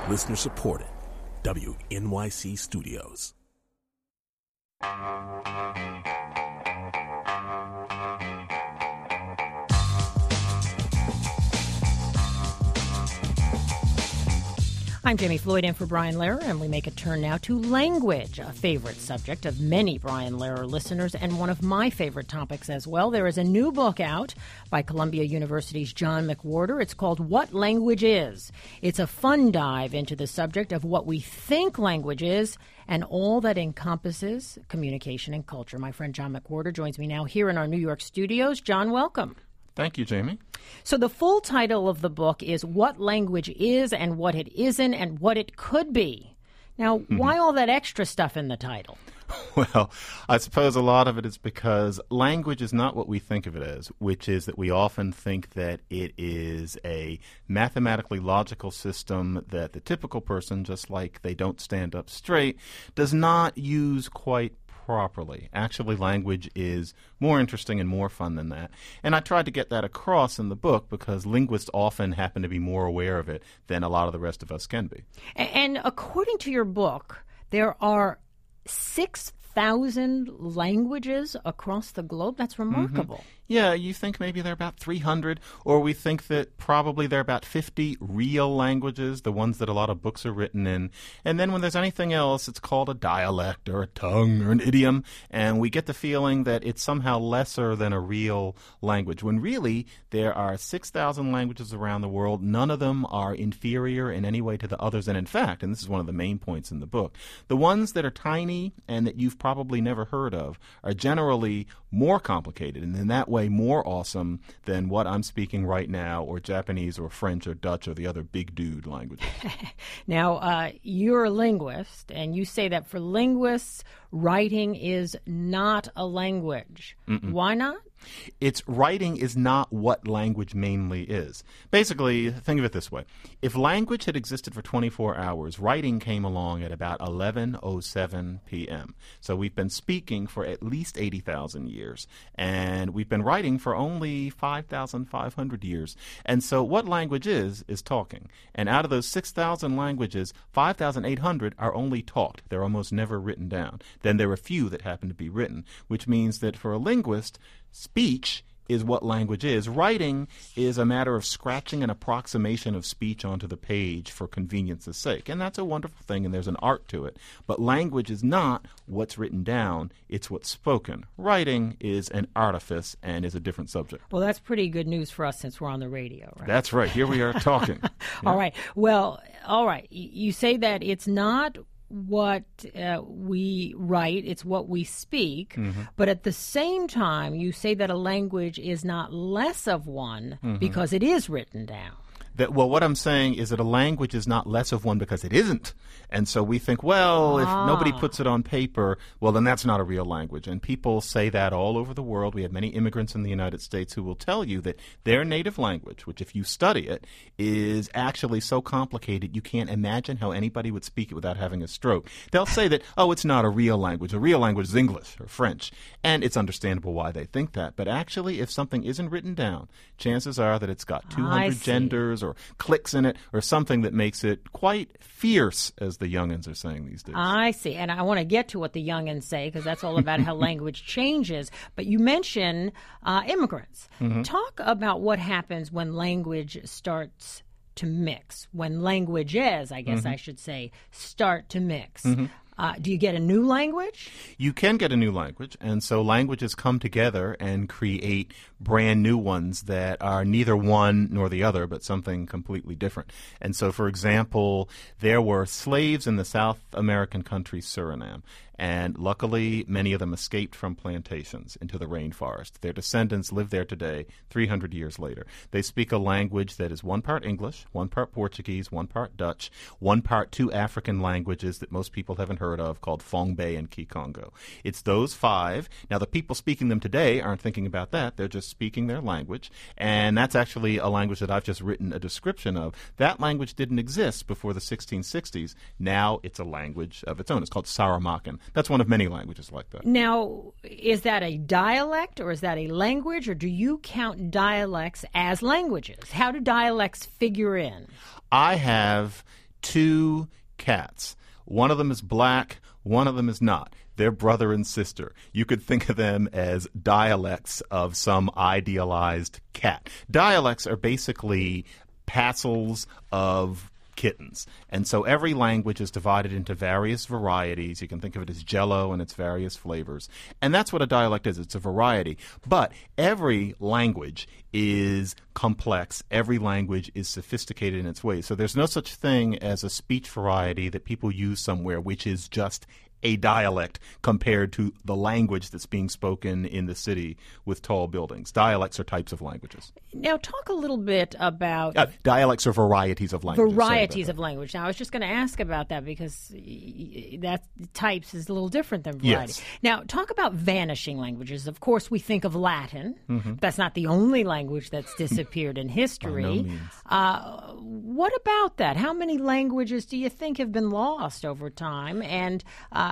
Listener supported. WNYC Studios. I'm Jamie Floyd in for Brian Lehrer, and we make a turn now to language, a favorite subject of many Brian Lehrer listeners and one of my favorite topics as well. There is a new book out by Columbia University's John McWhorter. It's called What Language Is. It's a fun dive into the subject of what we think language is and all that encompasses communication and culture. My friend John McWhorter joins me now here in our New York studios. John, welcome. Thank you, Jamie. So the full title of the book is What Language Is and What It Isn't and What It Could Be. Now, why all that extra stuff in the title? Well, I suppose a lot of it is because language is not what we think of it as, which is that we often think that it is a mathematically logical system that the typical person, just like they don't stand up straight, does not use quite properly. Actually, language is more interesting and more fun than that. And I tried to get that across in the book because linguists often happen to be more aware of it than a lot of the rest of us can be. And according to your book, there are 6,000 languages across the globe. That's remarkable. Yeah, you think maybe there are about 300, or we think that probably there are about 50 real languages, the ones that a lot of books are written in. And then when there's anything else, it's called a dialect or a tongue or an idiom, and we get the feeling that it's somehow lesser than a real language, when really there are 6,000 languages around the world. None of them are inferior in any way to the others, and in fact, and this is one of the main points in the book, the ones that are tiny and that you've probably never heard of are generally more complicated, and in that way more awesome than what I'm speaking right now, or Japanese or French or Dutch or the other big dude languages. Now, you're a linguist, and you say that for linguists, writing is not a language. Why not? It's writing is not what language mainly is. Basically, think of it this way. If language had existed for 24 hours, writing came along at about 11:07 p.m. So we've been speaking for at least 80,000 years, and we've been writing for only 5,500 years. And so what language is talking. And out of those 6,000 languages, 5,800 are only talked. They're almost never written down. Then there are a few that happen to be written, which means that for a linguist, speech is what language is. Writing is a matter of scratching an approximation of speech onto the page for convenience's sake. And that's a wonderful thing, and there's an art to it. But language is not what's written down, it's what's spoken. Writing is an artifice and is a different subject. Well, that's pretty good news for us since we're on the radio, right? That's right. Here we are talking. Yeah. All right. Well, all right. You say that it's not what we write, it's what we speak, but at the same time, you say that a language is not less of one because it is written down. Well, what I'm saying is that a language is not less of one because it isn't. And so we think, well, if nobody puts it on paper, well, then that's not a real language. And people say that all over the world. We have many immigrants in the United States who will tell you that their native language, which if you study it, is actually so complicated you can't imagine how anybody would speak it without having a stroke. They'll say that, oh, it's not a real language. A real language is English or French. And it's understandable why they think that. But actually, if something isn't written down, chances are that it's got 200 genders or clicks in it or something that makes it quite fierce, as the youngins are saying these days. I see. And I want to get to what the youngins say because that's all about how language changes. But you mention immigrants. Talk about what happens when language starts to mix, when languages, I guess I should say, start to mix. Do you get a new language? You can get a new language, and so languages come together and create brand new ones that are neither one nor the other, but something completely different. And so, for example, there were slaves in the South American country Suriname, and luckily many of them escaped from plantations into the rainforest. Their descendants live there today, 300 years later. They speak a language that is one part English, one part Portuguese, one part Dutch, one part two African languages that most people haven't heard of called Fongbe and Kikongo. It's those five. Now, the people speaking them today aren't thinking about that. They're just speaking their language, and that's actually a language that I've just written a description of. That language didn't exist before the 1660s. Now it's a language of its own. It's called Saramaccan. That's one of many languages like that. Now, is that a dialect or is that a language, or do you count dialects as languages? How do dialects figure in? I have two cats. One of them is black, one of them is not. They're brother and sister. You could think of them as dialects of some idealized cat. Dialects are basically passels of kittens. And so every language is divided into various varieties. You can think of it as Jell-O and its various flavors. And that's what a dialect is. It's a variety. But every language is complex. Every language is sophisticated in its way. So there's no such thing as a speech variety that people use somewhere, which is just a dialect compared to the language that's being spoken in the city with tall buildings. Dialects are types of languages. Now, talk a little bit about... dialects are varieties of language. Varieties of language. Now, I was just going to ask about that because that types is a little different than variety. Yes. Now, talk about vanishing languages. Of course, we think of Latin. Mm-hmm. That's not the only language that's disappeared in history. By no means. What about that? How many languages do you think have been lost over time? And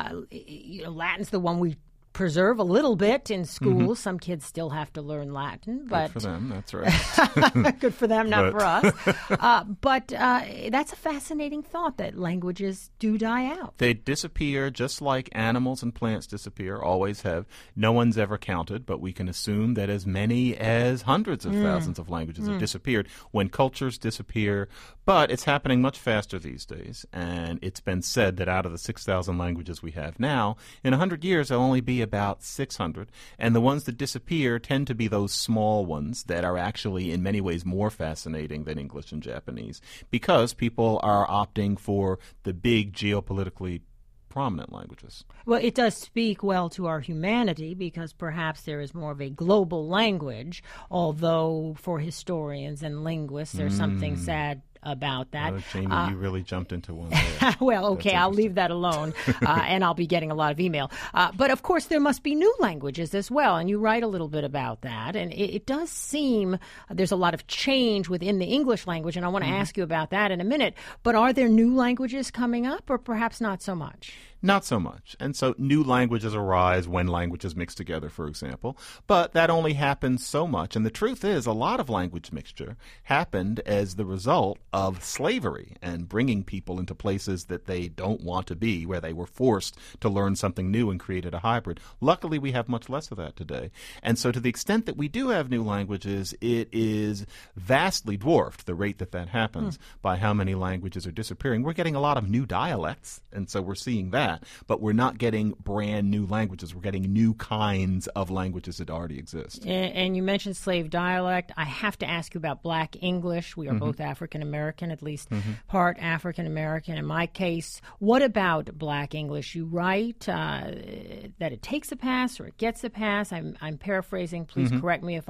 Latin's the one we preserve a little bit in schools. Mm-hmm. Some kids still have to learn Latin. But good for them, that's right. Good for them, not for us. But that's a fascinating thought that languages do die out. They disappear just like animals and plants disappear, always have. No one's ever counted, but we can assume that as many as hundreds of thousands of languages have disappeared when cultures disappear. But it's happening much faster these days, and it's been said that out of the 6,000 languages we have now, in 100 years there'll only be about 600, and the ones that disappear tend to be those small ones that are actually in many ways more fascinating than English and Japanese because people are opting for the big geopolitically prominent languages. Well, it does speak well to our humanity because perhaps there is more of a global language, although for historians and linguists there's something sad about that. Oh, Jamie, you really jumped into one there. Well, okay, I'll leave that alone, and I'll be getting a lot of email. But, of course, there must be new languages as well, and you write a little bit about that. And it does seem there's a lot of change within the English language, and I want to ask you about that in a minute. But are there new languages coming up, or perhaps not so much? Not so much. And so new languages arise when languages mix together, for example. But that only happens so much. And the truth is a lot of language mixture happened as the result of slavery and bringing people into places that they don't want to be, where they were forced to learn something new and created a hybrid. Luckily, we have much less of that today. And so to the extent that we do have new languages, it is vastly dwarfed, the rate that happens, by how many languages are disappearing. We're getting a lot of new dialects, and so we're seeing that. But we're not getting brand new languages. We're getting new kinds of languages that already exist. And you mentioned slave dialect. I have to ask you about Black English. We are both African-American, at least part African-American. In my case, what about Black English? You write that it takes a pass or it gets a pass. I'm paraphrasing. Please correct me if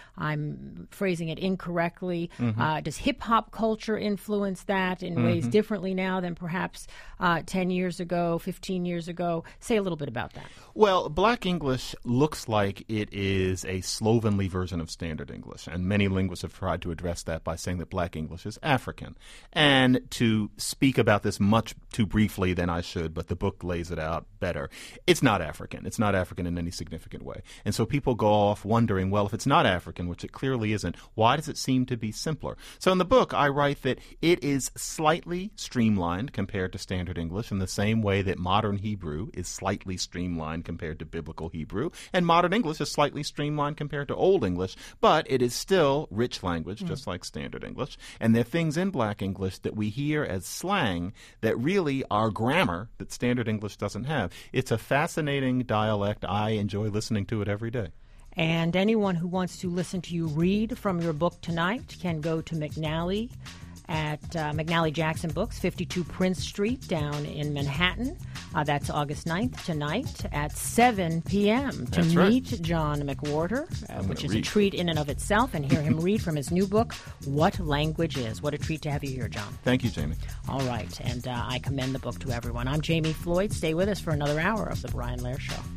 I'm phrasing it incorrectly. Does hip-hop culture influence that in ways differently now than perhaps 10 years ago, 15 years ago? Say a little bit about that. Well, Black English looks like it is a slovenly version of Standard English, and many linguists have tried to address that by saying that Black English is African. And to speak about this much too briefly than I should, but the book lays it out better, it's not African. It's not African in any significant way. And so people go off wondering, well, if it's not African, which it clearly isn't, why does it seem to be simpler? So in the book, I write that it is slightly streamlined compared to Standard English in the same way that modern Hebrew is slightly streamlined compared to biblical Hebrew, and modern English is slightly streamlined compared to Old English, but it is still rich language, just like Standard English. And there are things in Black English that we hear as slang that really are grammar that Standard English doesn't have. It's a fascinating dialect. I enjoy listening to it every day. And anyone who wants to listen to you read from your book tonight can go to McNally at McNally Jackson Books, 52 Prince Street down in Manhattan. That's August 9th tonight at 7 p.m. to meet John McWhorter, which is a treat in and of itself, and hear him read from his new book, What Language Is. What a treat to have you here, John. Thank you, Jamie. All right, and I commend the book to everyone. I'm Jamie Floyd. Stay with us for another hour of The Brian Lehrer Show.